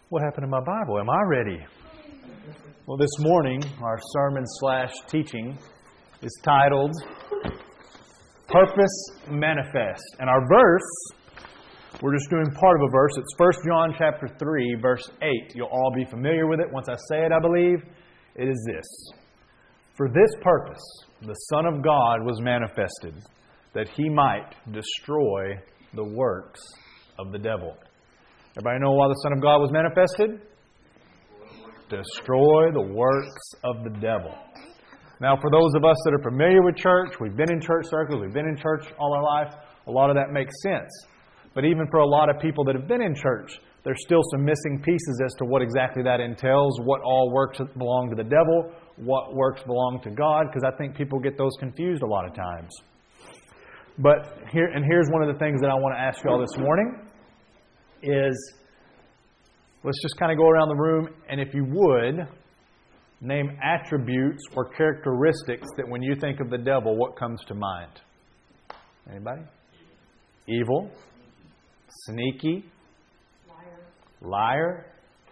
What happened to my Bible? Am I ready? Well, this morning, our sermon/teaching is titled Purpose Manifest. And our verse, we're just doing part of a verse. It's 1 John chapter 3, verse 8. You'll all be familiar with it. Once I say it, I believe, it is this. For this purpose, the Son of God was manifested, that He might destroy the works of the devil. Everybody know why the Son of God was manifested? Destroy the works of the devil. Now, for those of us that are familiar with church, we've been in church circles, we've been in church all our life, a lot of that makes sense. But even for a lot of people that have been in church, there's still some missing pieces as to what exactly that entails, what all works belong to the devil, what works belong to God, because I think people get those confused a lot of times. But here's one of the things that I want to ask you all this morning is, let's just kind of go around the room, and if you would, name attributes or characteristics that when you think of the devil, what comes to mind? Anybody? Evil. Sneaky. Liar.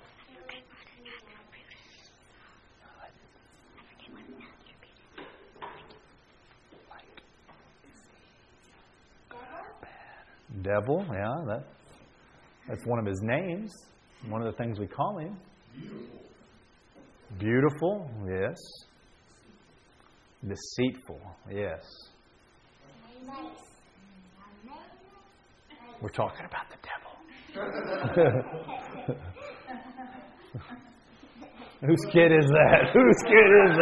Devil, yeah, that's one of his names. One of the things we call him. Beautiful, yes. Deceitful, yes. We're talking about the devil. Whose kid is that? Whose kid is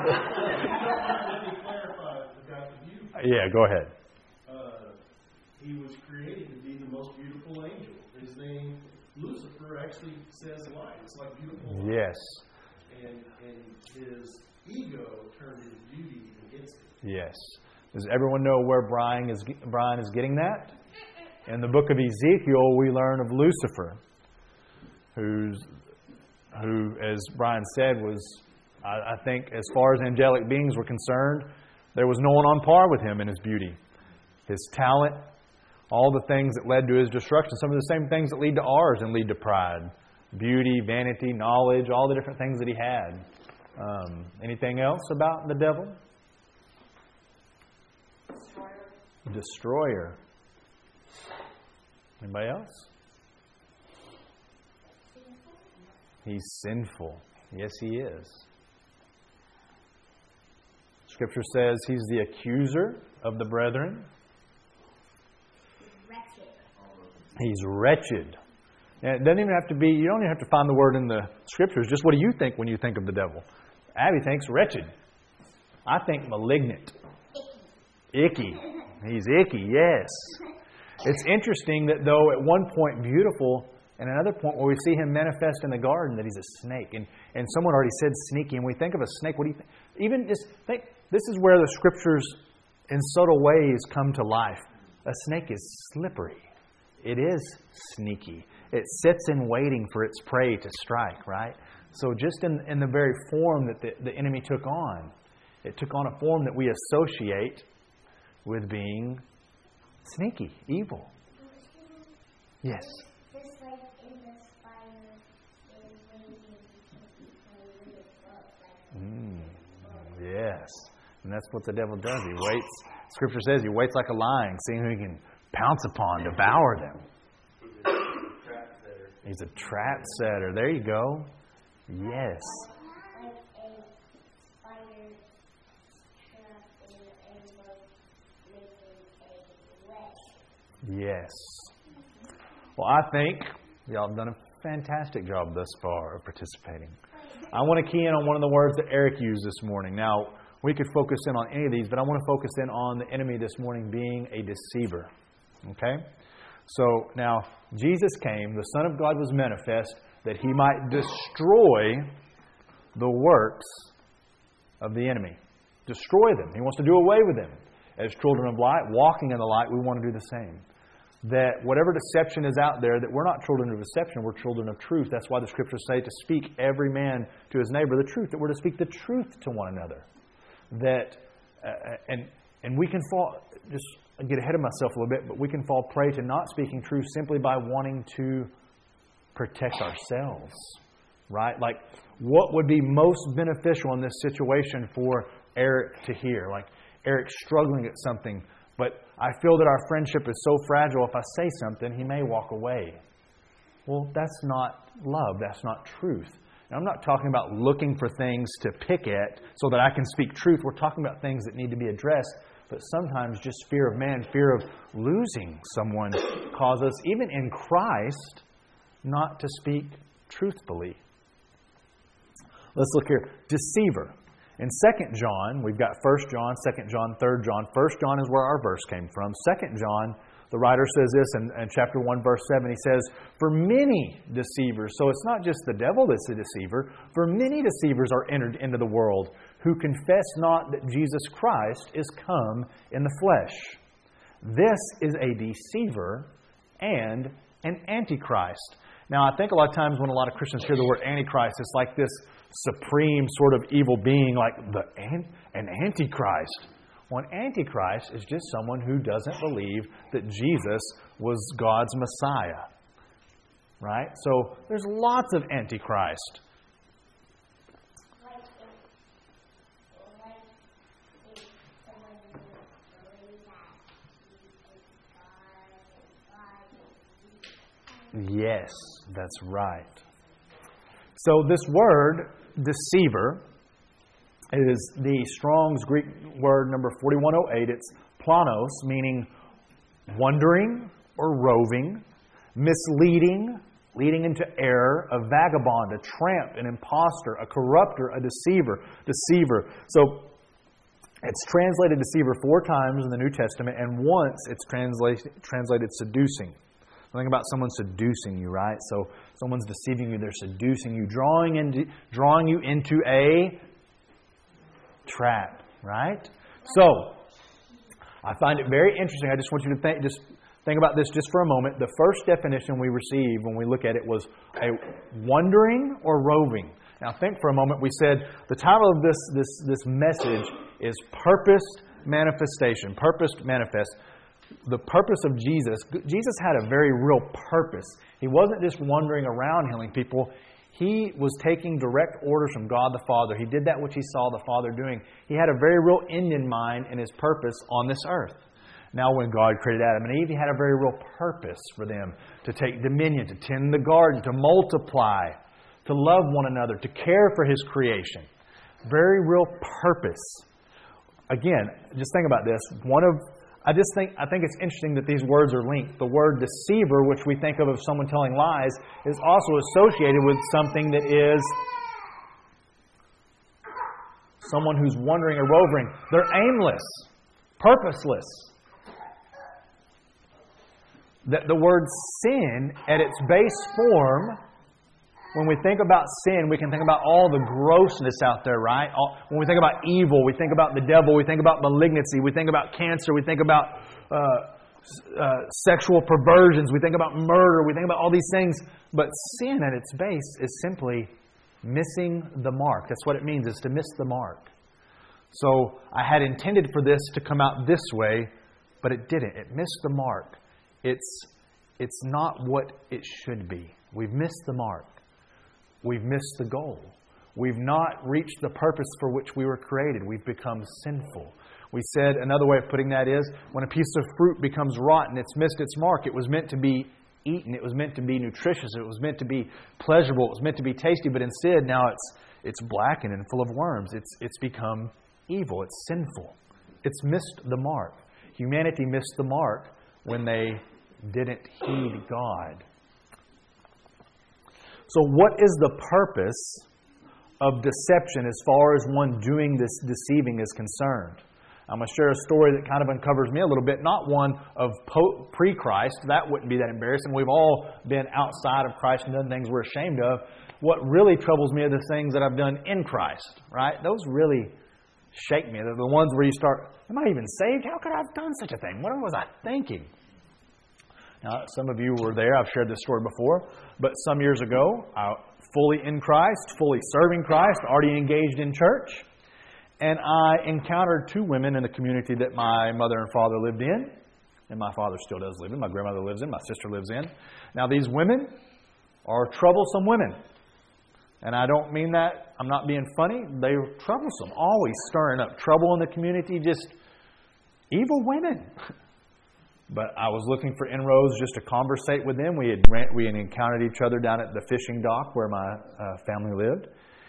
that? Yeah, go ahead. He was created to be the most beautiful angel. His name, Lucifer, actually says light. It's like beautiful light. Yes. And his ego turned his beauty against him. Yes. Does everyone know where Brian is getting that? In the book of Ezekiel, we learn of Lucifer, who, as Brian said, was, I think, as far as angelic beings were concerned, there was no one on par with him in his beauty, his talent, all the things that led to his destruction, some of the same things that lead to ours and lead to pride. Beauty, vanity, knowledge, all the different things that he had. Anything else about the devil? Destroyer. Anybody else? He's sinful. Yes, he is. Scripture says he's the accuser of the brethren. He's wretched. And it doesn't even have to be, you don't even have to find the word in the Scriptures. Just what do you think when you think of the devil? Abby thinks wretched. I think malignant. Icky. He's icky, yes. It's interesting that though at one point beautiful, and another point where we see him manifest in the garden that he's a snake. And someone already said sneaky. And we think of a snake, what do you think? Even just think, this is where the Scriptures in subtle ways come to life. A snake is slippery. It is sneaky. It sits in waiting for its prey to strike, right? So just in the very form that the enemy took on, it took on a form that we associate with being sneaky, evil. Yes? Just like in the fire is waiting to Yes. And that's what the devil does. He waits. Scripture says he waits like a lion, seeing who he can pounce upon, devour them. He's a trap setter. There you go. Yes. like a spider trap in a boat making a wedge. Yes. Well, I think y'all have done a fantastic job thus far of participating. I want to key in on one of the words that Eric used this morning. Now, we could focus in on any of these, but I want to focus in on the enemy this morning being a deceiver. Okay? So, now, Jesus came, the Son of God was manifest, that He might destroy the works of the enemy. Destroy them. He wants to do away with them. As children of light, walking in the light, we want to do the same. That whatever deception is out there, that we're not children of deception, we're children of truth. That's why the Scriptures say to speak every man to his neighbor the truth, that we're to speak the truth to one another. That, and we can fall, just get ahead of myself a little bit, but we can fall prey to not speaking truth simply by wanting to protect ourselves, right? Like, what would be most beneficial in this situation for Eric to hear? Like, Eric's struggling at something, but I feel that our friendship is so fragile, if I say something, he may walk away. Well, that's not love. That's not truth. And I'm not talking about looking for things to pick at so that I can speak truth. We're talking about things that need to be addressed. But sometimes just fear of man, fear of losing someone causes us, even in Christ, not to speak truthfully. Let's look here. Deceiver. In 2 John, we've got 1 John, 2 John, 3 John. 1 John is where our verse came from. 2 John, the writer says this in chapter 1, verse 7. He says, for many deceivers, so it's not just the devil that's a deceiver, for many deceivers are entered into the world who confess not that Jesus Christ is come in the flesh. This is a deceiver and an antichrist. Now, I think a lot of times when a lot of Christians hear the word antichrist, it's like this supreme sort of evil being, like an antichrist. Well, an antichrist is just someone who doesn't believe that Jesus was God's Messiah. Right? So there's lots of antichrist. Yes, that's right. So this word, deceiver, is the Strong's Greek word number 4108. It's planos, meaning wandering or roving, misleading, leading into error, a vagabond, a tramp, an impostor, a corrupter, a deceiver. So it's translated deceiver 4 times in the New Testament, and once it's translated seducing. Think about someone seducing you, right? So someone's deceiving you, they're seducing you, drawing you into a trap, right? So I find it very interesting. I just want you to think about this just for a moment. The first definition we received when we look at it was a wandering or roving. Now think for a moment. We said the title of this message is Purposed Manifestation. Purposed Manifest. The purpose of Jesus had a very real purpose. He wasn't just wandering around healing people. He was taking direct orders from God the Father. He did that which He saw the Father doing. He had a very real end in mind in His purpose on this earth. Now when God created Adam and Eve, He had a very real purpose for them to take dominion, to tend the garden, to multiply, to love one another, to care for His creation. Very real purpose. Again, just think about this. I think it's interesting that these words are linked. The word deceiver, which we think of someone telling lies, is also associated with something that is someone who's wandering or roving. They're aimless, purposeless. The word sin, at its base form, when we think about sin, we can think about all the grossness out there, right? When we think about evil, we think about the devil, we think about malignancy, we think about cancer, we think about sexual perversions, we think about murder, we think about all these things. But sin at its base is simply missing the mark. That's what it means, is to miss the mark. So I had intended for this to come out this way, but it didn't. It missed the mark. It's not what it should be. We've missed the mark. We've missed the goal. We've not reached the purpose for which we were created. We've become sinful. We said another way of putting that is, when a piece of fruit becomes rotten, it's missed its mark. It was meant to be eaten. It was meant to be nutritious. It was meant to be pleasurable. It was meant to be tasty. But instead, now it's blackened and full of worms. It's become evil. It's sinful. It's missed the mark. Humanity missed the mark when they didn't heed God. So what is the purpose of deception as far as one doing this deceiving is concerned? I'm going to share a story that kind of uncovers me a little bit. Not one of pre-Christ. That wouldn't be that embarrassing. We've all been outside of Christ and done things we're ashamed of. What really troubles me are the things that I've done in Christ. Right? Those really shake me. They're the ones where you start, am I even saved? How could I have done such a thing? What was I thinking? Now, some of you were there. I've shared this story before. But some years ago, fully in Christ, fully serving Christ, already engaged in church. And I encountered 2 women in the community that my mother and father lived in. And my father still does live in. My grandmother lives in. My sister lives in. Now, these women are troublesome women. And I don't mean that, I'm not being funny. They're troublesome, always stirring up trouble in the community, just evil women. But I was looking for inroads just to conversate with them. We had encountered each other down at the fishing dock where my family lived.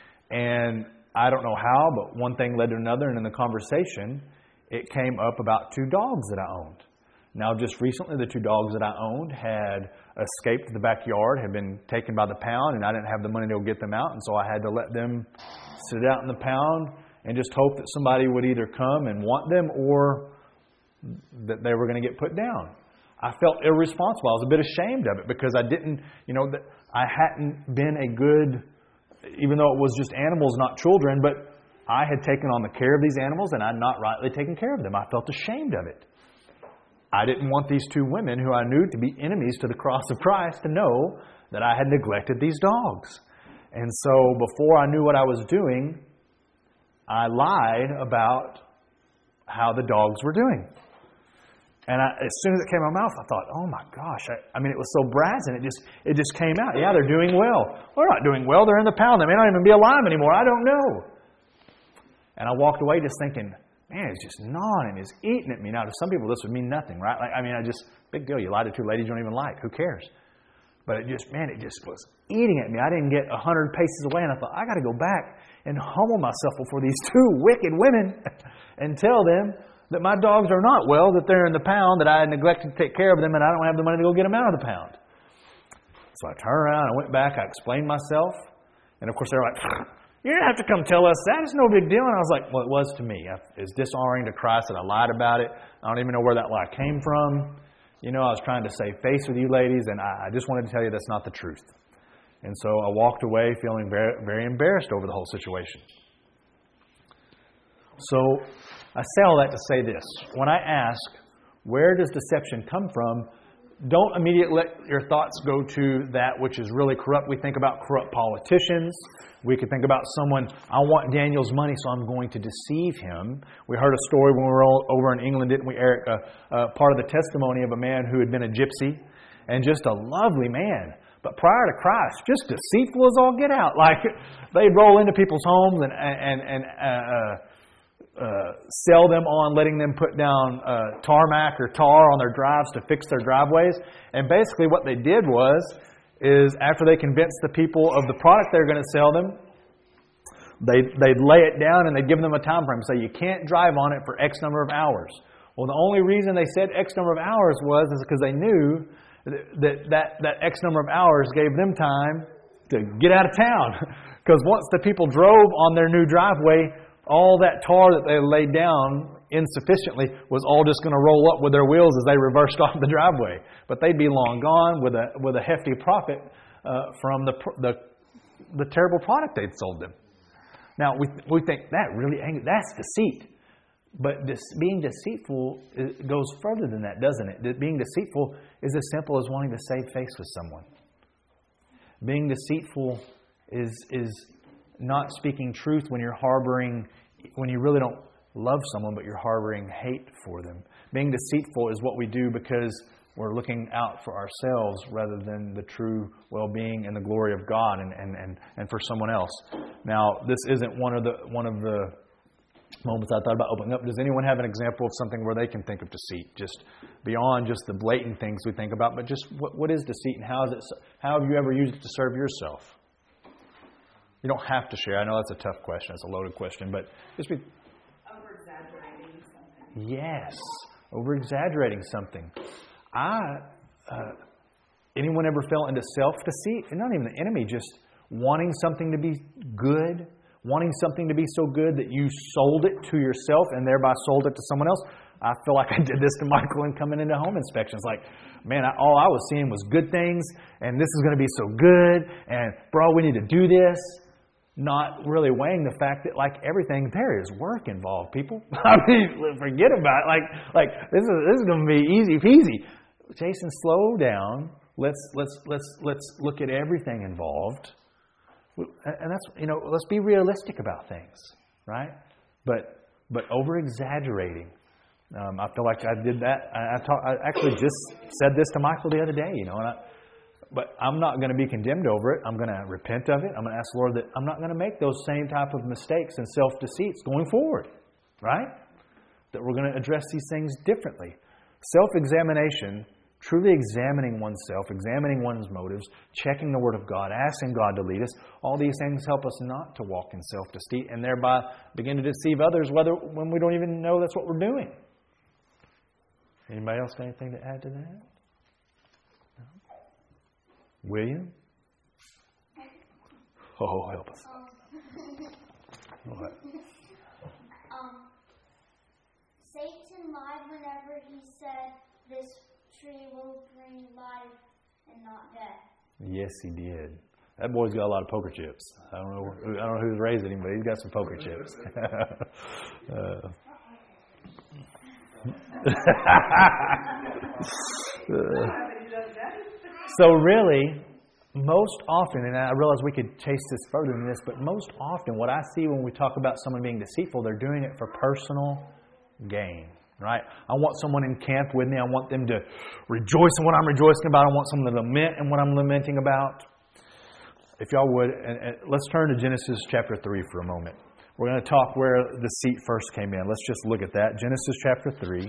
And I don't know how, but one thing led to another. And in the conversation, it came up about 2 dogs that I owned. Now, just recently, the 2 dogs that I owned had escaped the backyard, had been taken by the pound, and I didn't have the money to go get them out. And so I had to let them sit out in the pound and just hope that somebody would either come and want them or that they were going to get put down. I felt irresponsible. I was a bit ashamed of it because I didn't, that I hadn't been a good, even though it was just animals, not children, but I had taken on the care of these animals and I had not rightly taken care of them. I felt ashamed of it. I didn't want these 2 women who I knew to be enemies to the cross of Christ to know that I had neglected these dogs. And so before I knew what I was doing, I lied about how the dogs were doing. And as soon as it came out of my mouth, I thought, oh my gosh. I mean, it was so brazen. It just came out. Yeah, they're doing well. They're not doing well. They're in the pound. They may not even be alive anymore. I don't know. And I walked away just thinking, man, it's just gnawing and it's eating at me. Now, to some people, this would mean nothing, right? Big deal. You lied to 2 ladies you don't even like. Who cares? But it just was eating at me. I didn't get 100 paces away. And I thought, I got to go back and humble myself before these 2 wicked women and tell them that my dogs are not well, that they're in the pound, that I had neglected to take care of them, and I don't have the money to go get them out of the pound. So I turned around, I went back, I explained myself, and of course they were like, you didn't have to come tell us that, it's no big deal. And I was like, well, it was to me. It's dishonoring to Christ that I lied about it. I don't even know where that lie came from. I was trying to save face with you ladies, and I just wanted to tell you that's not the truth. And so I walked away feeling very, very embarrassed over the whole situation. So I say all that to say this. When I ask, where does deception come from? Don't immediately let your thoughts go to that which is really corrupt. We think about corrupt politicians. We could think about someone, I want Daniel's money, so I'm going to deceive him. We heard a story when we were over in England, didn't we, Eric? Part of the testimony of a man who had been a gypsy and just a lovely man. But prior to Christ, just deceitful as all get out. Like, they'd roll into people's homes and sell them on letting them put down tarmac or tar on their drives to fix their driveways. And basically what they did is after they convinced the people of the product they're going to sell them, they'd lay it down and they'd give them a time frame. Say, you can't drive on it for X number of hours. Well, the only reason they said X number of hours is because they knew that X number of hours gave them time to get out of town. Because once the people drove on their new driveway, all that tar that they laid down insufficiently was all just going to roll up with their wheels as they reversed off the driveway. But they'd be long gone with a hefty profit from the terrible product they'd sold them. Now, we think that really angry. That's deceit. But being deceitful goes further than that, doesn't it? Being deceitful is as simple as wanting to save face with someone. Being deceitful is not speaking truth when when you really don't love someone, but you're harboring hate for them. Being deceitful is what we do because we're looking out for ourselves rather than the true well-being and the glory of God and for someone else. Now, this isn't one of the moments I thought about opening up. Does anyone have an example of something where they can think of deceit, just beyond just the blatant things we think about, but just what is deceit and how have you ever used it to serve yourself? You don't have to share. I know that's a tough question. It's a loaded question, but just be over-exaggerating something. Yes, over-exaggerating something. Anyone ever fell into self-deceit? And not even the enemy, just wanting something to be good, wanting something to be so good that you sold it to yourself and thereby sold it to someone else. I feel like I did this to Michael and coming into home inspections. Like, man, all I was seeing was good things, and this is going to be so good, and bro, we need to do this. Not really weighing the fact that, like everything, there is work involved, people. I mean, forget about it. Like this is going to be easy peasy. Jason, slow down. Let's look at everything involved, and that's let's be realistic about things, right? But over exaggerating. I feel like I did that. I actually just said this to Michael the other day, and But I'm not going to be condemned over it. I'm going to repent of it. I'm going to ask the Lord that I'm not going to make those same type of mistakes and self-deceits going forward. Right? That we're going to address these things differently. Self-examination, truly examining oneself, examining one's motives, checking the Word of God, asking God to lead us, all these things help us not to walk in self-deceit and thereby begin to deceive others when we don't even know that's what we're doing. Anybody else got anything to add to that? No? William? Oh, help us. What? Satan lied whenever he said this tree will bring life and not death. Yes, he did. That boy's got a lot of poker chips. I don't know who's raising him, but he's got some poker chips. So really, most often, and I realize we could chase this further than this, but most often what I see when we talk about someone being deceitful, they're doing it for personal gain. Right? I want someone in camp with me. I want them to rejoice in what I'm rejoicing about. I want someone to lament in what I'm lamenting about. If y'all would, and let's turn to Genesis chapter 3 for a moment. We're going to talk where deceit first came in. Let's just look at that. Genesis chapter 3.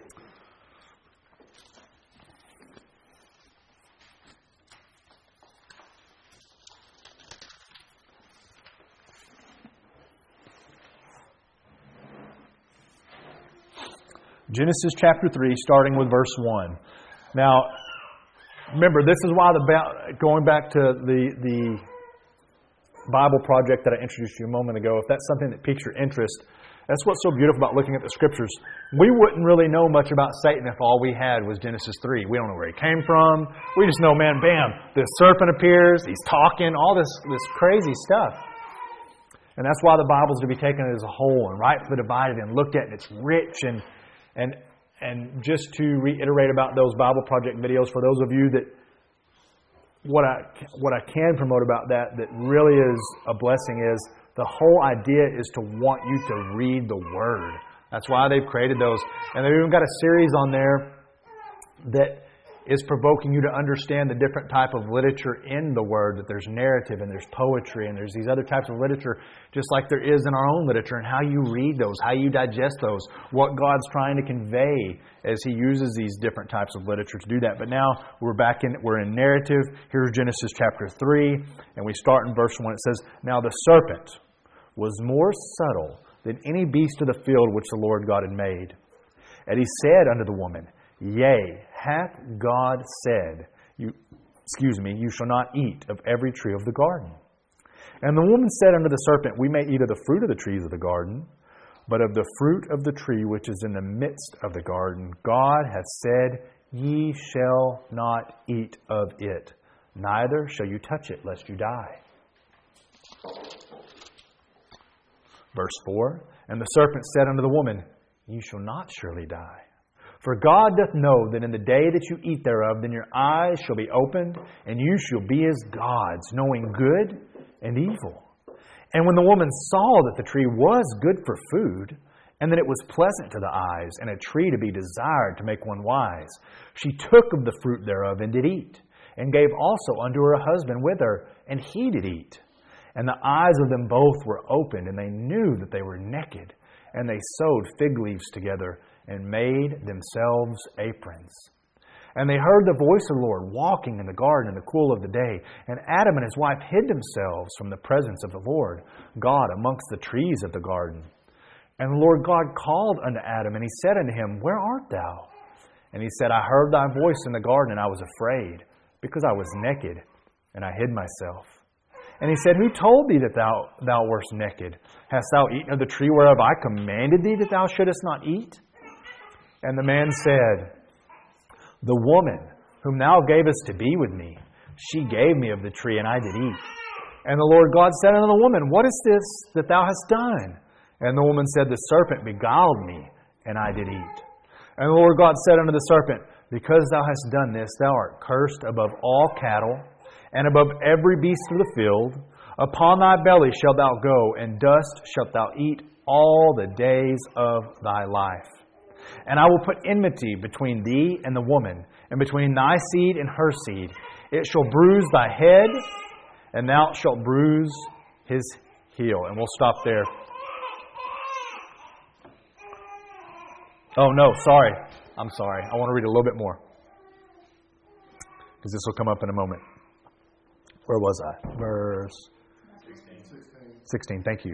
Genesis chapter 3, starting with verse 1. Now, remember, this is why going back to the Bible project that I introduced you a moment ago, if that's something that piques your interest, that's what's so beautiful about looking at the Scriptures. We wouldn't really know much about Satan if all we had was Genesis 3. We don't know where he came from. We just know, man, bam, the serpent appears, he's talking, all this crazy stuff. And that's why the Bible's to be taken as a whole and rightfully divided and looked at, and it's rich. And just to reiterate about those Bible Project videos, for those of you that what I can promote about that really is a blessing is the whole idea is to want you to read the Word. That's why they've created those. And they've even got a series on there that is provoking you to understand the different type of literature in the Word, that there's narrative and there's poetry and there's these other types of literature, just like there is in our own literature, and how you read those, how you digest those, what God's trying to convey as He uses these different types of literature to do that. But now we're in narrative. Here's Genesis chapter 3, and we start in verse 1. It says, "Now the serpent was more subtle than any beast of the field which the Lord God had made. And he said unto the woman, Yea, hath God said, you shall not eat of every tree of the garden. And the woman said unto the serpent, We may eat of the fruit of the trees of the garden, but of the fruit of the tree which is in the midst of the garden, God hath said, Ye shall not eat of it, neither shall you touch it, lest you die." Verse 4, "And the serpent said unto the woman, Ye shall not surely die. For God doth know that in the day that you eat thereof, then your eyes shall be opened, and you shall be as gods, knowing good and evil. And when the woman saw that the tree was good for food, and that it was pleasant to the eyes, and a tree to be desired to make one wise, she took of the fruit thereof and did eat, and gave also unto her husband with her, and he did eat. And the eyes of them both were opened, and they knew that they were naked, and they sewed fig leaves together, and made themselves aprons. And they heard the voice of the Lord walking in the garden in the cool of the day. And Adam and his wife hid themselves from the presence of the Lord God amongst the trees of the garden. And the Lord God called unto Adam, and He said unto him, Where art thou? And he said, I heard thy voice in the garden, and I was afraid, because I was naked, and I hid myself. And he said, Who told thee that thou wast naked? Hast thou eaten of the tree whereof I commanded thee that thou shouldest not eat? And the man said, The woman whom thou gavest to be with me, she gave me of the tree, and I did eat. And the Lord God said unto the woman, What is this that thou hast done? And the woman said, The serpent beguiled me, and I did eat. And the Lord God said unto the serpent, Because thou hast done this, thou art cursed above all cattle, and above every beast of the field. Upon thy belly shalt thou go, and dust shalt thou eat all the days of thy life. And I will put enmity between thee and the woman, and between thy seed and her seed. It shall bruise thy head, and thou shalt bruise his heel. And we'll stop there. Oh, no, sorry. I'm sorry. I want to read a little bit more, because this will come up in a moment. Where was I? Verse 16. Thank you.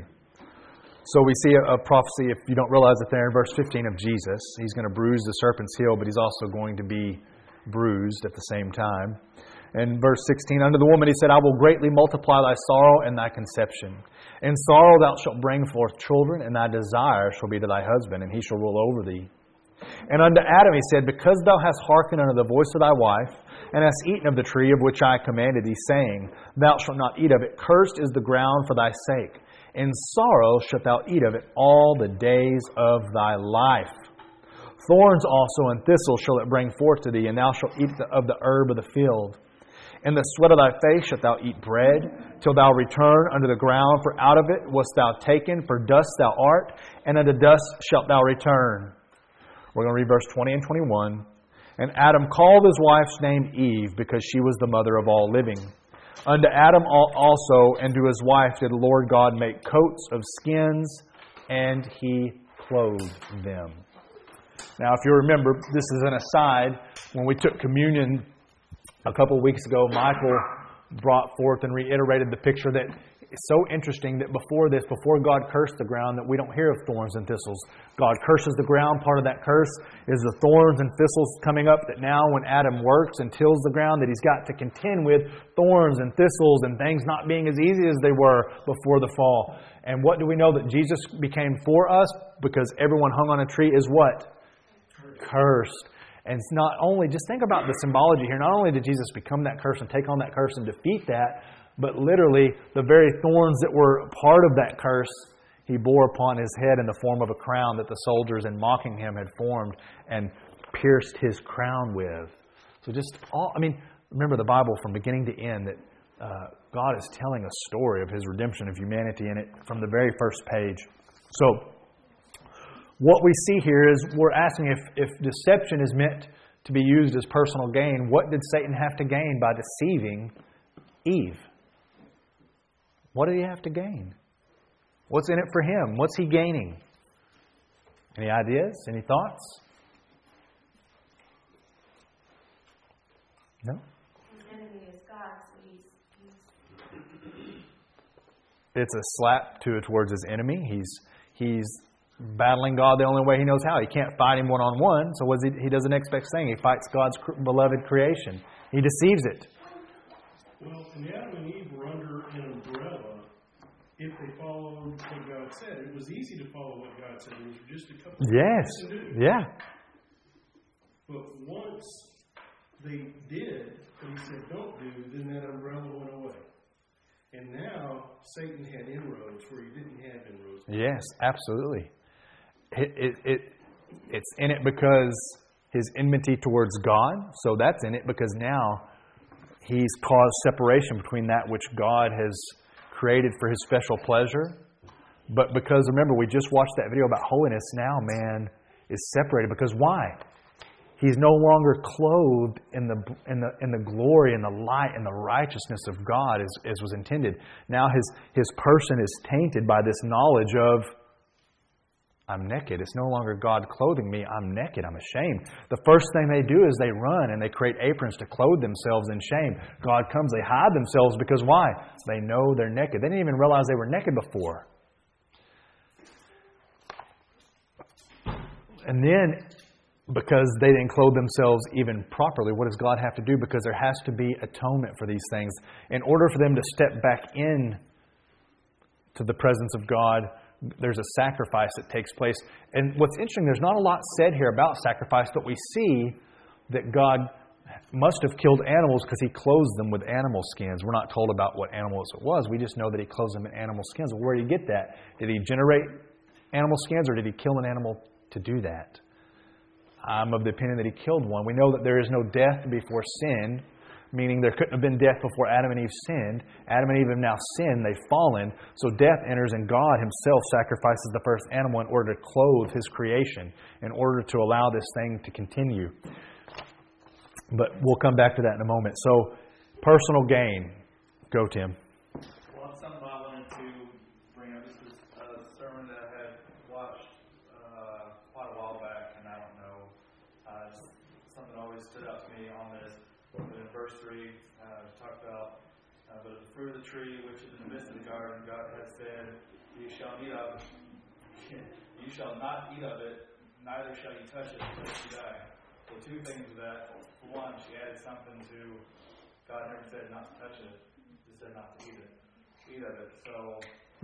So we see a prophecy, if you don't realize it there, in verse 15 of Jesus. He's going to bruise the serpent's heel, but he's also going to be bruised at the same time. And verse 16, unto the woman he said, I will greatly multiply thy sorrow and thy conception. In sorrow thou shalt bring forth children, and thy desire shall be to thy husband, and he shall rule over thee. And unto Adam he said, because thou hast hearkened unto the voice of thy wife, and hast eaten of the tree of which I commanded thee, saying, thou shalt not eat of it. Cursed is the ground for thy sake. In sorrow shalt thou eat of it all the days of thy life. Thorns also and thistles shall it bring forth to thee, and thou shalt eat of the herb of the field. In the sweat of thy face shalt thou eat bread, till thou return unto the ground, for out of it wast thou taken, for dust thou art, and unto dust shalt thou return. We're going to read verse 20 and 21. And Adam called his wife's name Eve, because she was the mother of all living. Unto Adam also and to his wife did the Lord God make coats of skins, and he clothed them. Now, if you remember, this is an aside. When we took communion a couple of weeks ago, Michael brought forth and reiterated the picture that it's so interesting that before God cursed the ground, that we don't hear of thorns and thistles. God curses the ground. Part of that curse is the thorns and thistles coming up, that now when Adam works and tills the ground, that he's got to contend with thorns and thistles and things not being as easy as they were before the fall. And what do we know that Jesus became for us? Because everyone hung on a tree is what? Cursed. And it's not only, just think about the symbology here, not only did Jesus become that curse and take on that curse and defeat that, but literally the very thorns that were part of that curse, he bore upon his head in the form of a crown that the soldiers in mocking him had formed and pierced his crown with. So remember the Bible from beginning to end, that God is telling a story of his redemption of humanity in it from the very first page. So what we see here is we're asking if deception is meant to be used as personal gain, what did Satan have to gain by deceiving Eve? What did he have to gain? What's in it for him? What's he gaining? Any ideas? Any thoughts? No? His enemy is God, so he's... It's a slap towards his enemy. He's battling God the only way he knows how. He can't fight him one-on-one, so he does the next best thing. He fights God's beloved creation. He deceives it. Well, and Adam and Eve were under an umbrella if they followed what God said. It was easy to follow what God said. There was just a couple of things to do. Yeah. But once they did what he said don't do, then that umbrella went away. And now Satan had inroads where he didn't have inroads. Yes, absolutely. It's in it because his enmity towards God. So that's in it because now he's caused separation between that which God has created for his special pleasure. But because, remember, we just watched that video about holiness. Now man is separated. Because why? He's no longer clothed in the glory and the light and the righteousness of God as was intended. Now his person is tainted by this knowledge of, I'm naked. It's no longer God clothing me. I'm naked. I'm ashamed. The first thing they do is they run and they create aprons to clothe themselves in shame. God comes, they hide themselves because why? They know they're naked. They didn't even realize they were naked before. And then, because they didn't clothe themselves even properly, what does God have to do? Because there has to be atonement for these things. In order for them to step back in to the presence of God, there's a sacrifice that takes place. And what's interesting, there's not a lot said here about sacrifice, but we see that God must have killed animals because he clothes them with animal skins. We're not told about what animals it was. We just know that he clothes them in animal skins. Well, where did he get that? Did he generate animal skins or did he kill an animal to do that? I'm of the opinion that he killed one. We know that there is no death before sin, meaning there couldn't have been death before Adam and Eve sinned. Adam and Eve have now sinned. They've fallen. So death enters and God himself sacrifices the first animal in order to clothe his creation, in order to allow this thing to continue. But we'll come back to that in a moment. So Personal gain. Go, Tim. Well, it's something I wanted to bring up. This is a sermon that I had watched quite a while back, and I don't know, something always stood out to me on this. But in verse 3, talked about, but of the fruit of the tree which is in the midst of the garden, God has said, you shall eat of it. You shall not eat of it, neither shall you touch it lest you die. So two things of that. For one, she added something to, God never said not to touch it. He said not to eat of it. So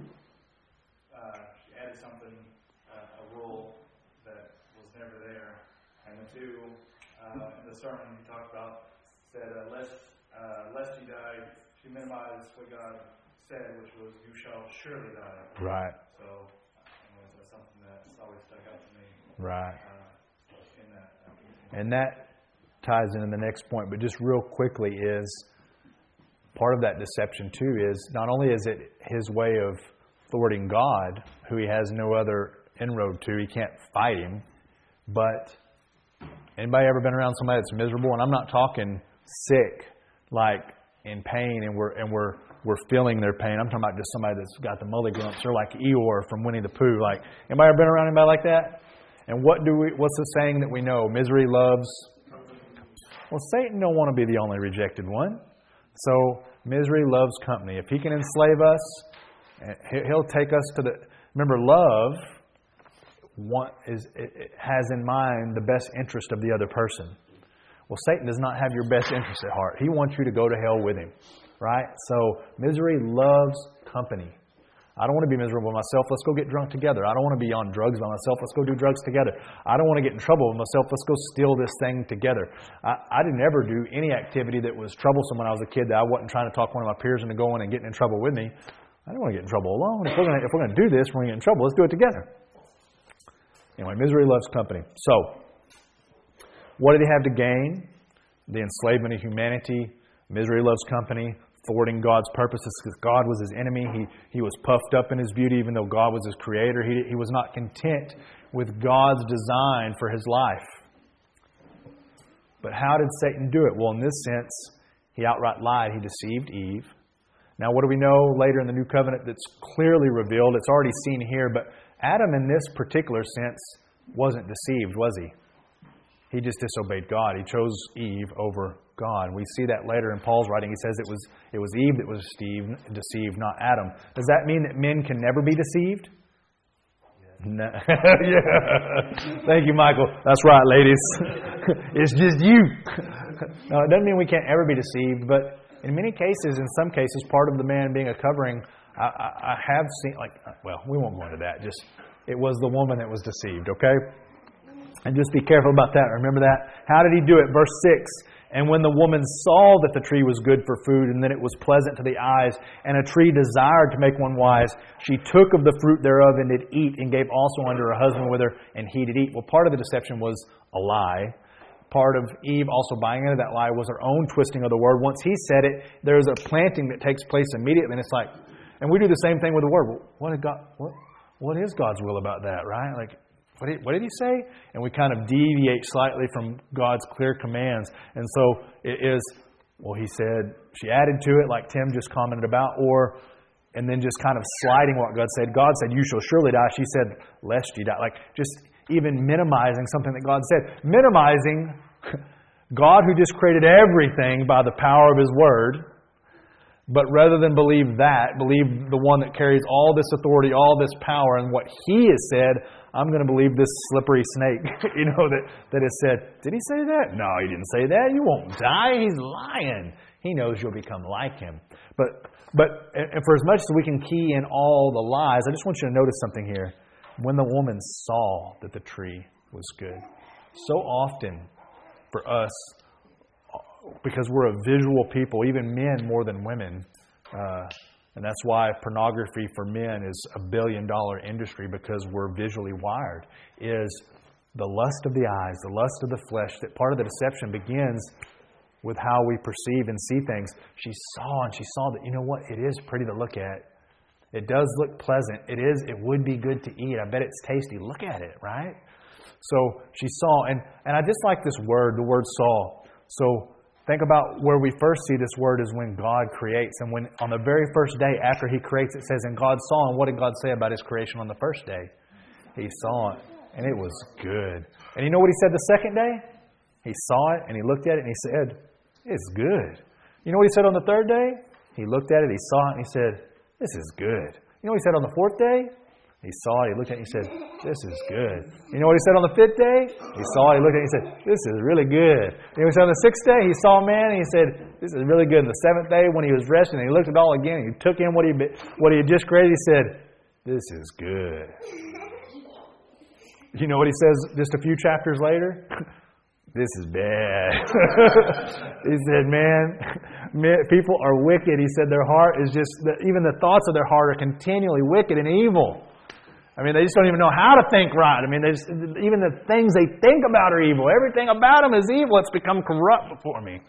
she added something, a rule that was never there. And the two, in the sermon he talked about, said, lest you die, she minimized what God said, which was, you shall surely die. Right. So that's something that's always stuck out to me. Right. In that. And that ties into the next point, but just real quickly is part of that deception too is not only is it his way of thwarting God, who he has no other inroad to, he can't fight him, but anybody ever been around somebody that's miserable? And I'm not talking sick, like in pain, and we're feeling their pain. I'm talking about just somebody that's got the mulligrumps, or like Eeyore from Winnie the Pooh. Like, anybody ever been around anybody like that? And what's the saying that we know? Misery loves. Well, Satan don't want to be the only rejected one. So misery loves company. If he can enslave us, he'll take us to the. Remember, love has in mind the best interest of the other person. Well, Satan does not have your best interest at heart. He wants you to go to hell with him. Right? So misery loves company. I don't want to be miserable with myself. Let's go get drunk together. I don't want to be on drugs by myself. Let's go do drugs together. I don't want to get in trouble with myself. Let's go steal this thing together. I didn't ever do any activity that was troublesome when I was a kid that I wasn't trying to talk one of my peers into going and getting in trouble with me. I don't want to get in trouble alone. If we're going to do this, we're going to get in trouble. Let's do it together. Anyway, misery loves company. So, what did he have to gain? The enslavement of humanity. Misery loves company. Thwarting God's purposes because God was his enemy. He was puffed up in his beauty even though God was his creator. He was not content with God's design for his life. But how did Satan do it? Well, in this sense, he outright lied. He deceived Eve. Now, what do we know later in the New Covenant that's clearly revealed? It's already seen here, but Adam in this particular sense wasn't deceived, was he? He just disobeyed God. He chose Eve over God. We see that later in Paul's writing. He says it was Eve that was deceived, not Adam. Does that mean that men can never be deceived? No. Yeah. Thank you, Michael. That's right, ladies. It's just you. No, it doesn't mean we can't ever be deceived, but in many cases, in some cases, part of the man being a covering, I have seen, we won't go into that. Just, it was the woman that was deceived, okay? And just be careful about that. Remember that? How did he do it? Verse 6. And when the woman saw that the tree was good for food, and that it was pleasant to the eyes, and a tree desired to make one wise, she took of the fruit thereof and did eat, and gave also unto her husband with her, and he did eat. Well, part of the deception was a lie. Part of Eve also buying into that lie was her own twisting of the word. Once he said it, there's a planting that takes place immediately, and it's like, and we do the same thing with the word. Well, what is God's will about that, right? Like, what did he say? And we kind of deviate slightly from God's clear commands. And so it is, well, he said, she added to it like Tim just commented about, and then just kind of sliding what God said. God said, you shall surely die. She said, lest you die. Like just even minimizing something that God said. Minimizing God who just created everything by the power of his word. But rather than believe that, believe the one that carries all this authority, all this power, and what he has said, I'm going to believe this slippery snake, that has said, did he say that? No, he didn't say that. You won't die. He's lying. He knows you'll become like him. But for as much as we can key in all the lies, I just want you to notice something here. When the woman saw that the tree was good, so often for us, because we're a visual people, even men more than women, and that's why pornography for men is a $1 billion industry, because we're visually wired, is the lust of the eyes, the lust of the flesh. That part of the deception begins with how we perceive and see things. She saw that, you know what, it is pretty to look at. It does look pleasant. It would be good to eat. I bet it's tasty. Look at it, right? So she saw, and I just like this word, the word saw. So Think about where we first see this word is when God creates. And when on the very first day after He creates, it says, and God saw. And what did God say about His creation on the first day? He saw it, and it was good. And you know what He said the second day? He saw it, and He looked at it, and He said, it's good. You know what He said on the third day? He looked at it, He saw it, and He said, this is good. You know what He said on the fourth day? He saw it, He looked at it, and He said, this is good. You know what He said on the fifth day? He saw it, He looked at it, and He said, this is really good. You know what He said on the sixth day? He saw man, and He said, this is really good. And the seventh day, when He was resting, and He looked at it all again, and He took in what He had just created, He said, this is good. You know what He says just a few chapters later? This is bad. He said, man, people are wicked. He said their heart is just, even the thoughts of their heart are continually wicked and evil. I mean, they just don't even know how to think right. I mean, even the things they think about are evil. Everything about them is evil. It's become corrupt before me.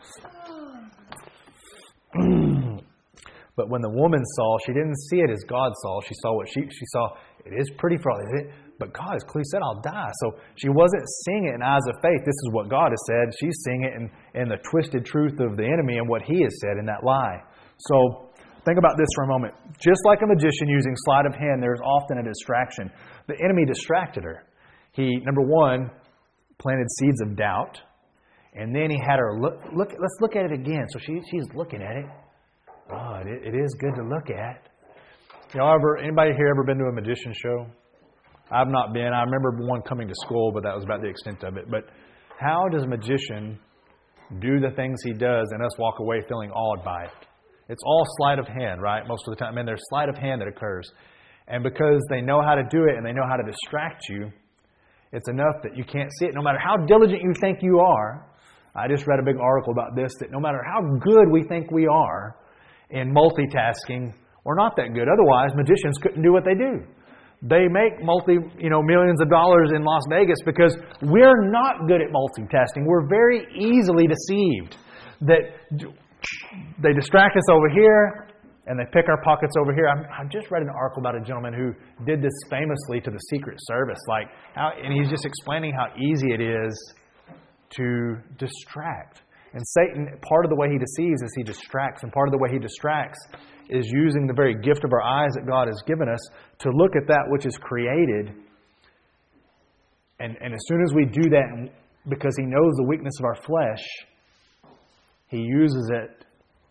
But when the woman saw, she didn't see it as God saw. She saw what she saw. It is pretty for all, is it? But God has clearly said, I'll die. So she wasn't seeing it in eyes of faith. This is what God has said. She's seeing it in the twisted truth of the enemy and what he has said in that lie. So think about this for a moment. Just like a magician using sleight of hand, there's often a distraction. The enemy distracted her. He, number one, planted seeds of doubt. And then he had her look. Let's look at it again. So she's looking at it. Oh, it is good to look at. Anybody here ever been to a magician show? I've not been. I remember one coming to school, but that was about the extent of it. But how does a magician do the things he does and us walk away feeling awed by it? It's all sleight of hand, right? Most of the time. I mean, there's sleight of hand that occurs. And because they know how to do it and they know how to distract you, it's enough that you can't see it. No matter how diligent you think you are. I just read a big article about this, that no matter how good we think we are in multitasking, we're not that good. Otherwise, magicians couldn't do what they do. They make millions of dollars in Las Vegas because we're not good at multitasking. We're very easily deceived. That they distract us over here and they pick our pockets over here. I just read an article about a gentleman who did this famously to the Secret Service. And he's just explaining how easy it is to distract. And Satan, part of the way he deceives is he distracts. And part of the way he distracts is using the very gift of our eyes that God has given us to look at that which is created. And as soon as we do that, because he knows the weakness of our flesh, he uses it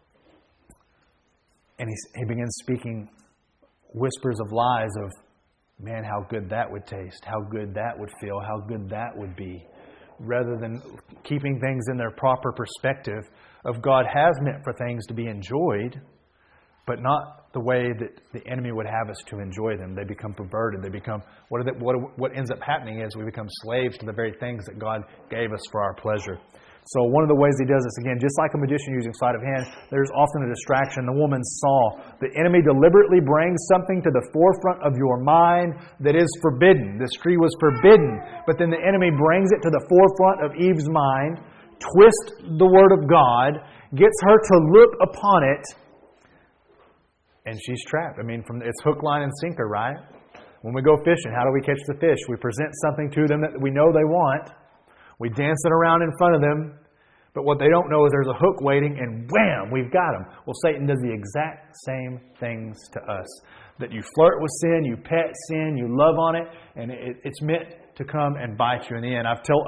and he begins speaking whispers of lies of, man, how good that would taste, how good that would feel, how good that would be. Rather than keeping things in their proper perspective of God has meant for things to be enjoyed, but not the way that the enemy would have us to enjoy them. They become perverted. They become what ends up happening is we become slaves to the very things that God gave us for our pleasure. So one of the ways he does this, again, just like a magician using sleight of hand, there's often a distraction. The woman saw. The enemy deliberately brings something to the forefront of your mind that is forbidden. This tree was forbidden, but then the enemy brings it to the forefront of Eve's mind, twists the Word of God, gets her to look upon it, and she's trapped. I mean, it's hook, line, and sinker, right? When we go fishing, how do we catch the fish? We present something to them that we know they want. We dance it around in front of them. But what they don't know is there's a hook waiting, and wham, we've got them. Well, Satan does the exact same things to us. That you flirt with sin, you pet sin, you love on it, and it's meant to come and bite you in the end.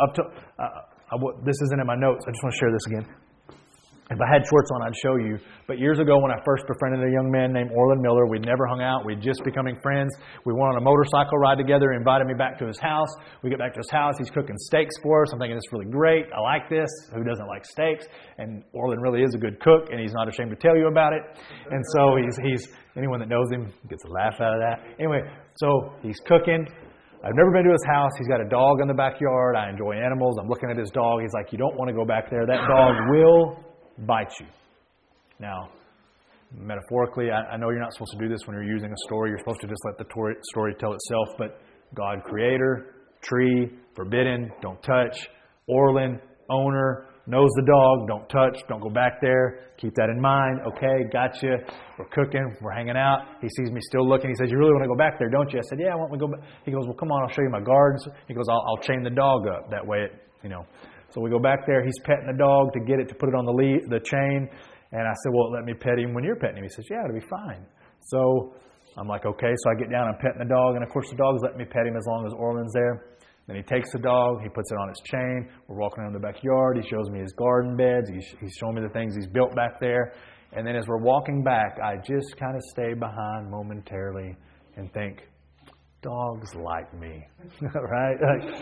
This isn't in my notes. I just want to share this again. If I had shorts on, I'd show you. But years ago, when I first befriended a young man named Orland Miller, we'd never hung out. We'd just becoming friends. We went on a motorcycle ride together. He invited me back to his house. We get back to his house. He's cooking steaks for us. I'm thinking, this is really great. I like this. Who doesn't like steaks? And Orland really is a good cook, and he's not ashamed to tell you about it. And so he's anyone that knows him gets a laugh out of that. Anyway, so he's cooking. I've never been to his house. He's got a dog in the backyard. I enjoy animals. I'm looking at his dog. He's like, you don't want to go back there. That dog will bite you. Now, metaphorically, I know you're not supposed to do this when you're using a story. You're supposed to just let the story tell itself. But God, creator, tree, forbidden, don't touch. Orland, owner, knows the dog, don't touch, don't go back there. Keep that in mind. Okay, gotcha. We're cooking, we're hanging out. He sees me still looking. He says, you really want to go back there, don't you? I said, yeah, I want to go back. He goes, well, come on, I'll show you my gardens. He goes, I'll chain the dog up. That way it. So we go back there. He's petting the dog to get it to put it on the chain. And I said, well, let me pet him when you're petting him. He says, yeah, it'll be fine. So I'm like, okay. So I get down and petting the dog. And, of course, the dog's letting me pet him as long as Orland's there. Then he takes the dog. He puts it on its chain. We're walking around the backyard. He shows me his garden beds. He's showing me the things he's built back there. And then as we're walking back, I just kind of stay behind momentarily and think, dogs like me, right?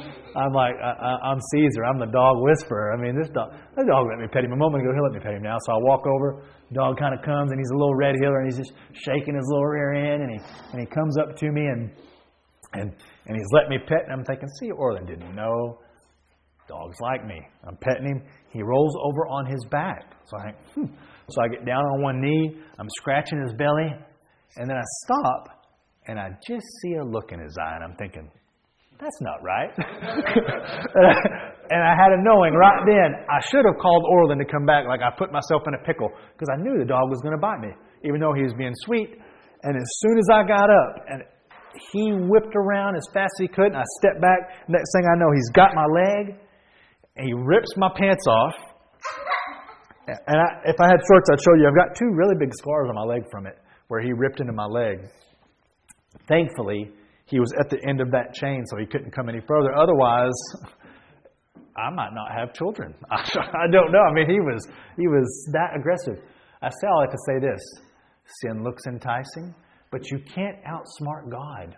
I'm Caesar. I'm the dog whisperer. I mean, this dog let me pet him a moment ago. He'll let me pet him now. So I walk over. Dog kind of comes, and he's a little red heeler, and he's just shaking his little rear end, and he comes up to me, and he's letting me pet, and I'm thinking, see, Orland didn't know. Dogs like me. I'm petting him. He rolls over on his back. So I think, So I get down on one knee. I'm scratching his belly, and then I stop. And I just see a look in his eye, and I'm thinking, that's not right. And I had a knowing right then, I should have called Orland to come back. Like I put myself in a pickle because I knew the dog was going to bite me, even though he was being sweet. And as soon as I got up, and he whipped around as fast as he could, and I stepped back. Next thing I know, he's got my leg, and he rips my pants off. And if I had shorts, I'd show you. I've got 2 really big scars on my leg from it, where he ripped into my leg. Thankfully, he was at the end of that chain, so he couldn't come any further. Otherwise, I might not have children. I don't know. I mean, he was that aggressive. I like to say this. Sin looks enticing, but you can't outsmart God.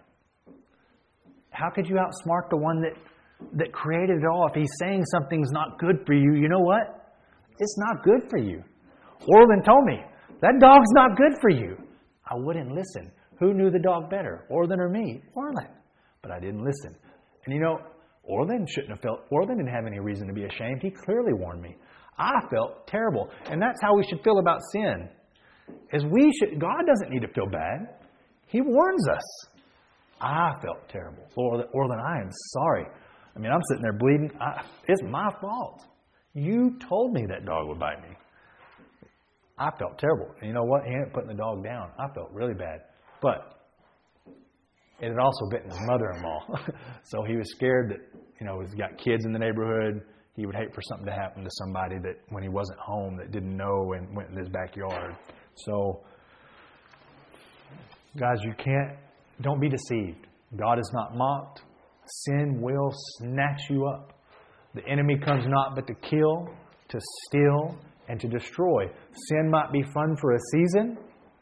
How could you outsmart the one that created it all? If he's saying something's not good for you, you know what? It's not good for you. Orland told me, that dog's not good for you. I wouldn't listen. Who knew the dog better, Orland or me? Orland. But I didn't listen. And you know, Orland didn't have any reason to be ashamed. He clearly warned me. I felt terrible. And that's how we should feel about sin. God doesn't need to feel bad. He warns us. I felt terrible. Orland, I am sorry. I mean, I'm sitting there bleeding. It's my fault. You told me that dog would bite me. I felt terrible. And you know what? He ended up putting the dog down. I felt really bad. But it had also bitten his mother-in-law. So he was scared that, he's got kids in the neighborhood. He would hate for something to happen to somebody that when he wasn't home that didn't know and went in his backyard. So, guys, don't be deceived. God is not mocked. Sin will snatch you up. The enemy comes not but to kill, to steal, and to destroy. Sin might be fun for a season,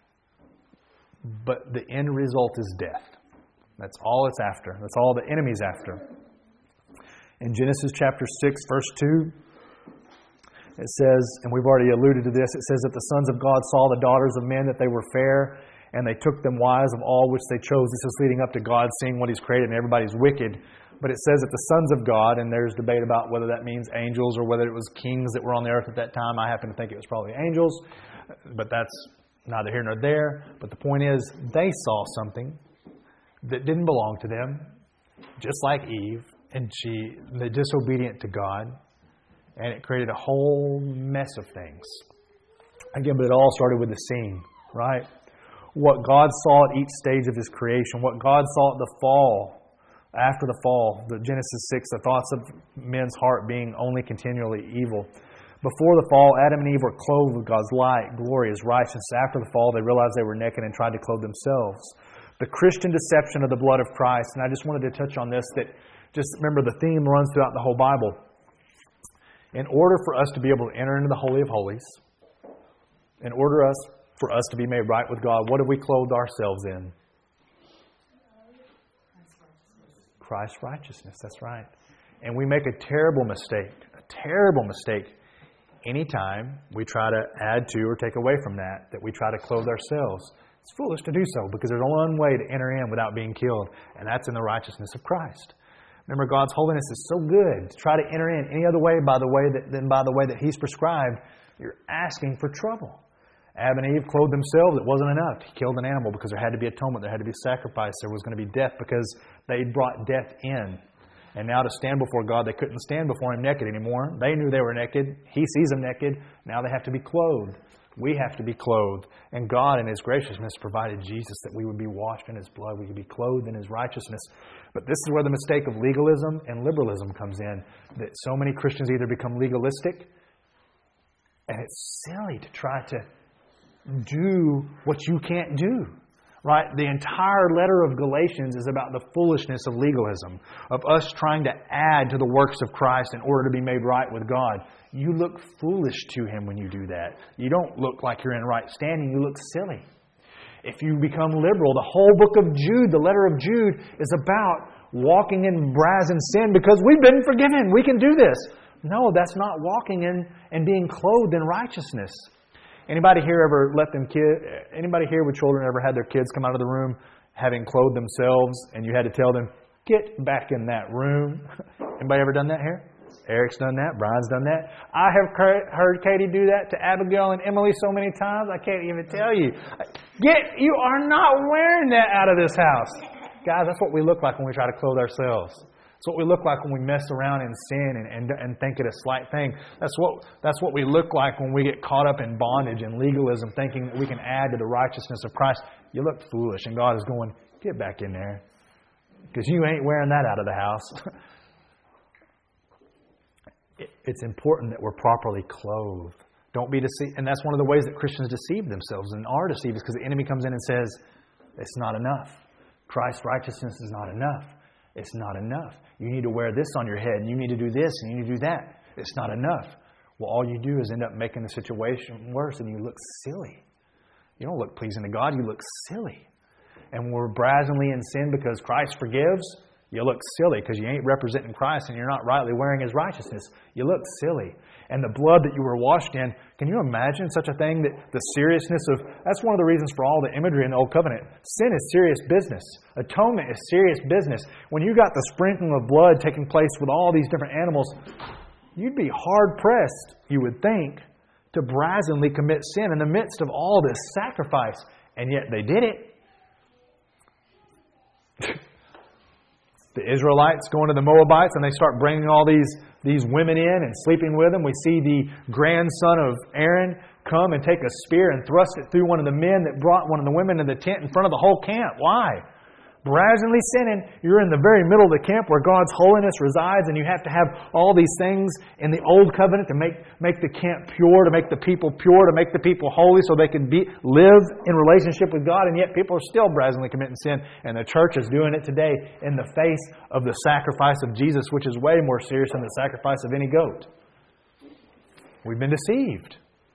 but the end result is death. That's all it's after. That's all the enemy's after. In Genesis chapter 6, verse 2, it says, and we've already alluded to this, it says that the sons of God saw the daughters of men, that they were fair, and they took them wives of all which they chose. This is leading up to God seeing what He's created and everybody's wicked. But it says that the sons of God, and there's debate about whether that means angels or whether it was kings that were on the earth at that time. I happen to think it was probably angels, but that's neither here nor there. But the point is, they saw something that didn't belong to them, just like Eve, and they're disobedient to God, and it created a whole mess of things. Again, but it all started with the scene, right? What God saw at each stage of His creation, what God saw at the fall, after the fall, the Genesis 6, the thoughts of men's heart being only continually evil. Before the fall, Adam and Eve were clothed with God's light, glory, His righteousness. After the fall, they realized they were naked and tried to clothe themselves. The Christian deception of the blood of Christ, and I just wanted to touch on this, that just remember the theme runs throughout the whole Bible. In order for us to be able to enter into the Holy of Holies, in order for us to be made right with God, what have we clothed ourselves in? Christ's righteousness, that's right. And we make a terrible mistake anytime we try to add to or take away from that we try to clothe ourselves. It's foolish to do so because there's only one way to enter in without being killed, and that's in the righteousness of Christ. Remember, God's holiness is so good. To try to enter in any other way than by the way that He's prescribed, you're asking for trouble. Adam and Eve clothed themselves. It wasn't enough. He killed an animal because there had to be atonement. There had to be sacrifice. There was going to be death because they brought death in. And now to stand before God, they couldn't stand before Him naked anymore. They knew they were naked. He sees them naked. Now they have to be clothed. We have to be clothed. And God in His graciousness provided Jesus that we would be washed in His blood. We could be clothed in His righteousness. But this is where the mistake of legalism and liberalism comes in. That so many Christians either become legalistic, and it's silly to try to do what you can't do. Right? The entire letter of Galatians is about the foolishness of legalism, of us trying to add to the works of Christ in order to be made right with God. You look foolish to Him when you do that. You don't look like you're in right standing. You look silly. If you become liberal, the whole book of Jude, the letter of Jude, is about walking in brazen sin because we've been forgiven. We can do this. No, that's not walking in and being clothed in righteousness. Anybody here anybody here with children ever had their kids come out of the room having clothed themselves and you had to tell them, get back in that room? Anybody ever done that here? Eric's done that. Brian's done that. I have heard Katie do that to Abigail and Emily so many times, I can't even tell you. You are not wearing that out of this house. Guys, that's what we look like when we try to clothe ourselves. It's what we look like when we mess around in sin and think it a slight thing. That's what we look like when we get caught up in bondage and legalism, thinking that we can add to the righteousness of Christ. You look foolish, and God is going, get back in there, because you ain't wearing that out of the house. It's important that we're properly clothed. Don't be deceived. And that's one of the ways that Christians deceive themselves and are deceived, is because the enemy comes in and says, it's not enough. Christ's righteousness is not enough. It's not enough. You need to wear this on your head, and you need to do this, and you need to do that. It's not enough. Well, all you do is end up making the situation worse, and you look silly. You don't look pleasing to God. You look silly. And when we're brazenly in sin because Christ forgives, you look silly because you ain't representing Christ and you're not rightly wearing His righteousness. You look silly. And the blood that you were washed in, can you imagine such a thing? That the seriousness of, that's one of the reasons for all the imagery in the Old Covenant. Sin is serious business. Atonement is serious business. When you got the sprinkling of blood taking place with all these different animals, you'd be hard-pressed, you would think, to brazenly commit sin in the midst of all this sacrifice. And yet they did it. The Israelites go into the Moabites and they start bringing all these women in and sleeping with them. We see the grandson of Aaron come and take a spear and thrust it through one of the men that brought one of the women to the tent in front of the whole camp. Why? Brazenly sinning. You're in the very middle of the camp where God's holiness resides, and you have to have all these things in the Old Covenant to make the camp pure, to make the people pure, to make the people holy so they can live in relationship with God, and yet people are still brazenly committing sin. And the church is doing it today in the face of the sacrifice of Jesus, which is way more serious than the sacrifice of any goat. We've been deceived.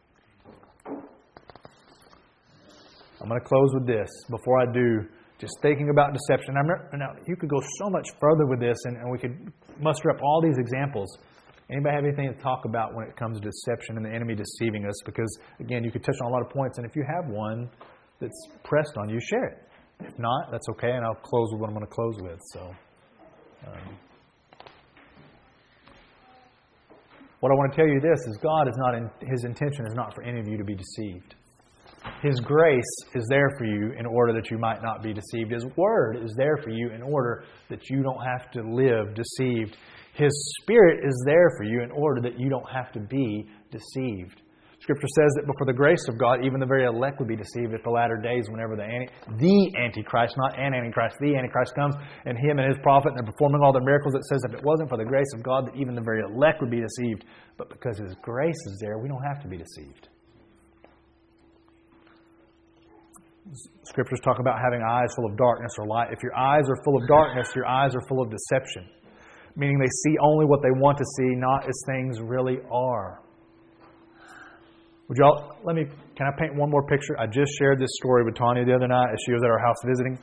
I'm going to close with this. Before I do, just thinking about deception. Now, you could go so much further with this, and we could muster up all these examples. Anybody have anything to talk about when it comes to deception and the enemy deceiving us? Because, again, you could touch on a lot of points, and if you have one that's pressed on you, share it. If not, that's okay, and I'll close with what I'm going to close with. So, what I want to tell you this is God is not His intention is not for any of you to be deceived. His grace is there for you in order that you might not be deceived. His Word is there for you in order that you don't have to live deceived. His Spirit is there for you in order that you don't have to be deceived. Scripture says that before the grace of God, even the very elect would be deceived at the latter days whenever the Antichrist, not an Antichrist, the Antichrist comes, and him and his prophet, and they're performing all the miracles. It says if it wasn't for the grace of God, that even the very elect would be deceived. But because His grace is there, we don't have to be deceived. Scriptures talk about having eyes full of darkness or light. If your eyes are full of darkness, your eyes are full of deception. Meaning they see only what they want to see, not as things really are. Can I paint one more picture? I just shared this story with Tanya the other night as she was at our house visiting.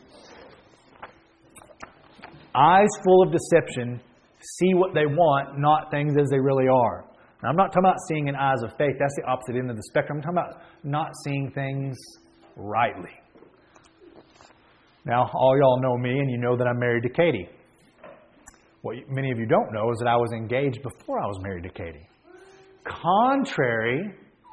Eyes full of deception see what they want, not things as they really are. Now, I'm not talking about seeing in eyes of faith. That's the opposite end of the spectrum. I'm talking about not seeing things rightly. Now, all y'all know me, and you know that I'm married to Katie. What many of you don't know is that I was engaged before I was married to Katie. Contrary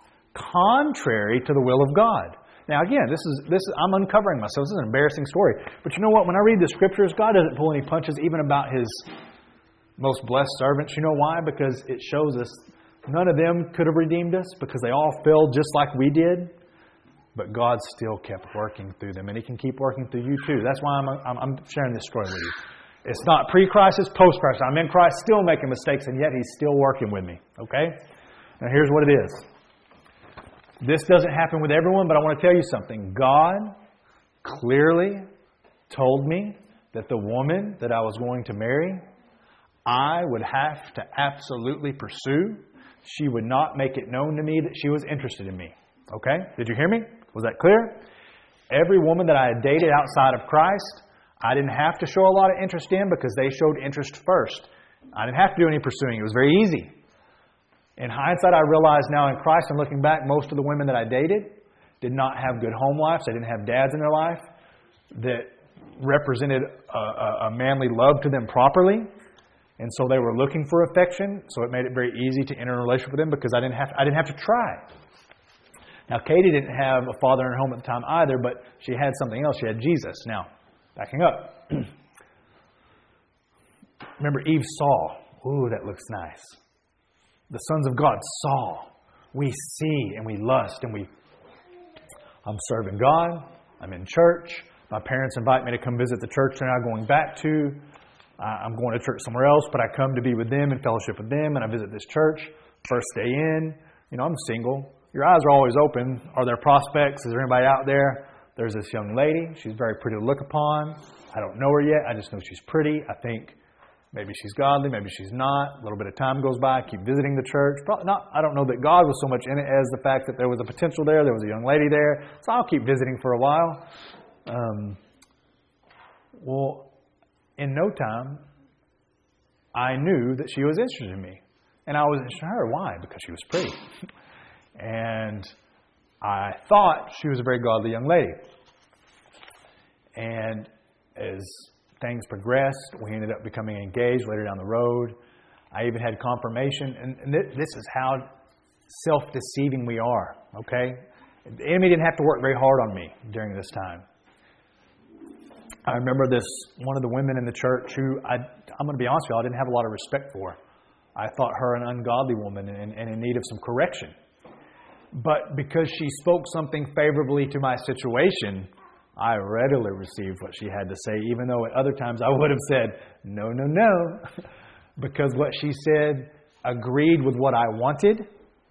to the will of God. Now, again, this is I'm uncovering myself. This is an embarrassing story. But you know what? When I read the Scriptures, God doesn't pull any punches, even about His most blessed servants. You know why? Because it shows us None of them could have redeemed us because they all failed just like we did. But God still kept working through them, and He can keep working through you too. That's why I'm sharing this story with you. It's not pre-crisis, post-crisis. I'm in Christ, still making mistakes, and yet He's still working with me. Okay? Now here's what it is. This doesn't happen with everyone, but I want to tell you something. God clearly told me that the woman that I was going to marry, I would have to absolutely pursue. She would not make it known to me that she was interested in me. Okay? Did you hear me? Was that clear? Every woman that I had dated outside of Christ, I didn't have to show a lot of interest in because they showed interest first. I didn't have to do any pursuing. It was very easy. In hindsight, I realize now in Christ and looking back, most of the women that I dated did not have good home lives. They didn't have dads in their life that represented a manly love to them properly. And so they were looking for affection. So it made it very easy to enter a relationship with them because I didn't have to try. Now, Katie didn't have a father in her home at the time either, but she had something else. She had Jesus. Now, backing up. Remember, Eve saw. Ooh, that looks nice. The sons of God saw. We see and we lust and I'm serving God. I'm in church. My parents invite me to come visit the church they're now going back to. I'm going to church somewhere else, but I come to be with them and fellowship with them, and I visit this church. First day in, I'm single. Your eyes are always open. Are there prospects? Is there anybody out there? There's this young lady. She's very pretty to look upon. I don't know her yet. I just know she's pretty. I think maybe she's godly. Maybe she's not. A little bit of time goes by. I keep visiting the church. Probably not. I don't know that God was so much in it as the fact that there was a potential there. There was a young lady there. So I'll keep visiting for a while. In no time, I knew that she was interested in me. And I was interested in her. Why? Because she was pretty. And I thought she was a very godly young lady. And as things progressed, we ended up becoming engaged later down the road. I even had confirmation. And this is how self-deceiving we are. Okay? The enemy didn't have to work very hard on me during this time. I remember one of the women in the church who, I'm going to be honest with you, I didn't have a lot of respect for. I thought her an ungodly woman and in need of some correction. But because she spoke something favorably to my situation, I readily received what she had to say, even though at other times I would have said, no, no, no. Because what she said agreed with what I wanted.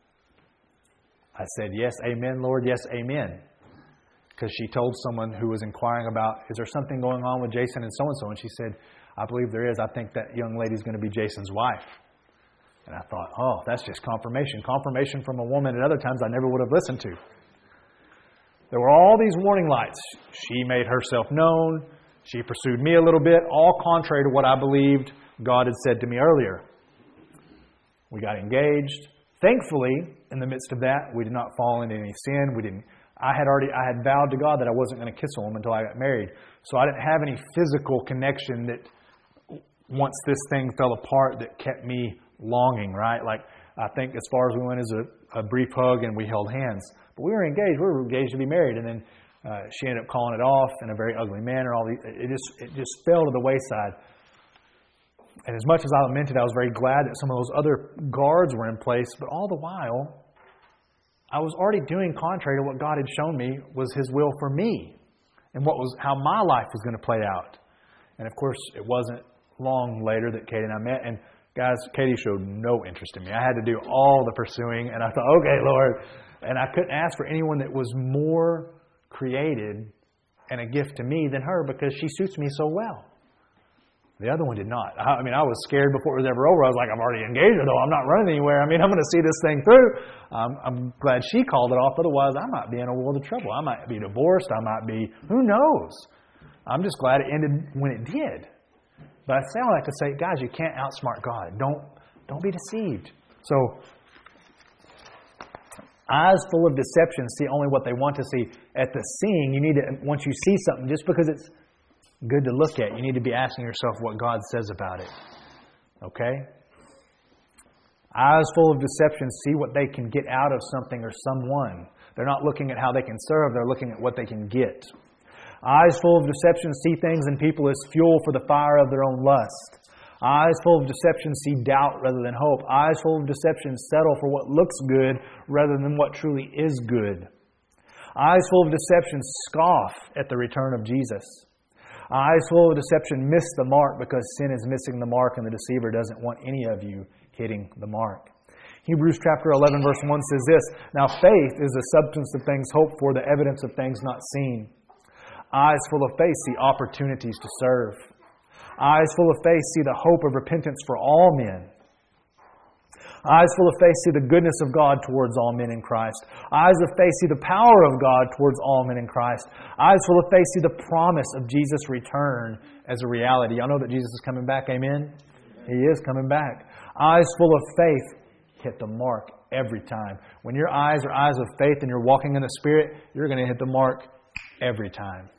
I said, yes, amen, Lord, yes, amen. Because she told someone who was inquiring about, is there something going on with Jason and so-and-so? And she said, I believe there is. I think that young lady's going to be Jason's wife. And I thought, oh, that's just confirmation. Confirmation from a woman at other times I never would have listened to. There were all these warning lights. She made herself known. She pursued me a little bit, all contrary to what I believed God had said to me earlier. We got engaged. Thankfully, in the midst of that, we did not fall into any sin. I had vowed to God that I wasn't going to kiss a woman until I got married. So I didn't have any physical connection that once this thing fell apart that kept me longing, right? Like, I think as far as we went is a brief hug and we held hands. But we were engaged. We were engaged to be married. And then she ended up calling it off in a very ugly manner. It just fell to the wayside. And as much as I lamented, I was very glad that some of those other guards were in place. But all the while, I was already doing contrary to what God had shown me was His will for me and how my life was going to play out. And of course, it wasn't long later that Katie and I met. And guys, Katie showed no interest in me. I had to do all the pursuing. And I thought, okay, Lord. And I couldn't ask for anyone that was more created and a gift to me than her because she suits me so well. The other one did not. I was scared before it was ever over. I was like, I'm already engaged with her. I'm not running anywhere. I'm going to see this thing through. I'm glad she called it off. Otherwise, I might be in a world of trouble. I might be divorced. I might be, who knows? I'm just glad it ended when it did. But I say all that to say, guys, you can't outsmart God. Don't be deceived. So, eyes full of deception see only what they want to see. At the seeing, you need to, once you see something, just because it's good to look at, you need to be asking yourself what God says about it. Okay? Eyes full of deception see what they can get out of something or someone. They're not looking at how they can serve, they're looking at what they can get. Eyes full of deception see things and people as fuel for the fire of their own lust. Eyes full of deception see doubt rather than hope. Eyes full of deception settle for what looks good rather than what truly is good. Eyes full of deception scoff at the return of Jesus. Eyes full of deception miss the mark because sin is missing the mark and the deceiver doesn't want any of you hitting the mark. Hebrews chapter 11 verse 1 says this, "Now faith is the substance of things hoped for, the evidence of things not seen." Eyes full of faith see opportunities to serve. Eyes full of faith see the hope of repentance for all men. Eyes full of faith see the goodness of God towards all men in Christ. Eyes of faith see the power of God towards all men in Christ. Eyes full of faith see the promise of Jesus' return as a reality. Y'all know that Jesus is coming back, amen? He is coming back. Eyes full of faith hit the mark every time. When your eyes are eyes of faith and you're walking in the Spirit, you're going to hit the mark every time.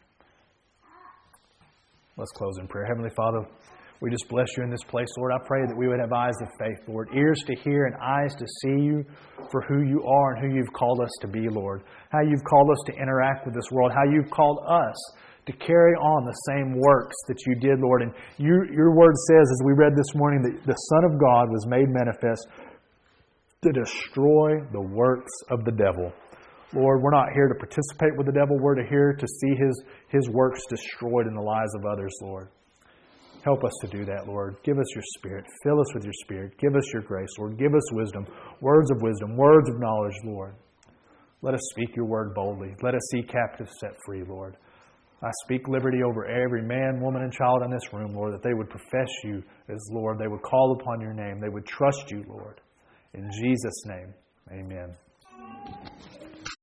Let's close in prayer. Heavenly Father, we just bless you in this place, Lord. I pray that we would have eyes of faith, Lord, ears to hear and eyes to see you for who you are and who you've called us to be, Lord. How you've called us to interact with this world. How you've called us to carry on the same works that you did, Lord. And your word says, as we read this morning, that the Son of God was made manifest to destroy the works of the devil. Lord, we're not here to participate with the devil. We're here to see his works destroyed in the lives of others, Lord. Help us to do that, Lord. Give us your Spirit. Fill us with your Spirit. Give us your grace, Lord. Give us wisdom, words of knowledge, Lord. Let us speak your word boldly. Let us see captives set free, Lord. I speak liberty over every man, woman, and child in this room, Lord, that they would profess you as Lord. They would call upon your name. They would trust you, Lord. In Jesus' name, amen.